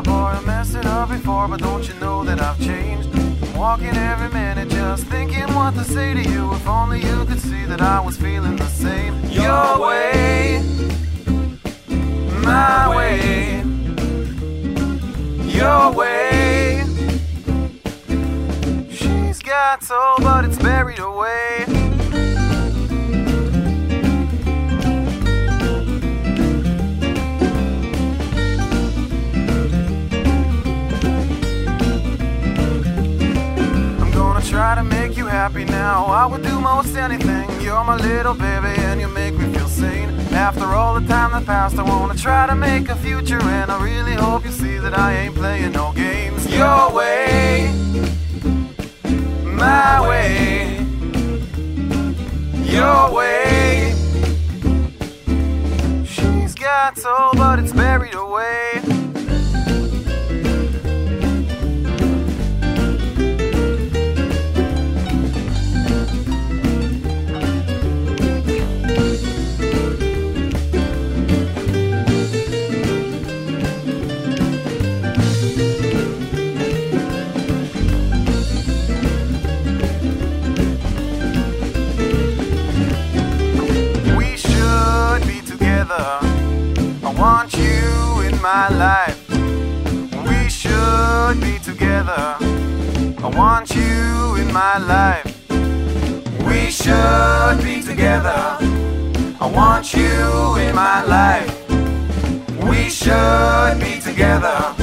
boy, I messed it up before, but don't you know that I've changed? I'm walking every minute just thinking what to say to you. If only you could see that I was feeling the same. Your way, my way. Your way. She's got soul, but it's buried away. Try to make you happy now. I would do most anything. You're my little baby and you make me feel sane. After all the time that passed, I wanna try to make a future, and I really hope you see that I ain't playing no games. Your way, my way. Your way. She's got soul, but it's buried away. I want you in my life. We should be together. I want you in my life. We should be together. I want you in my life. We should be together.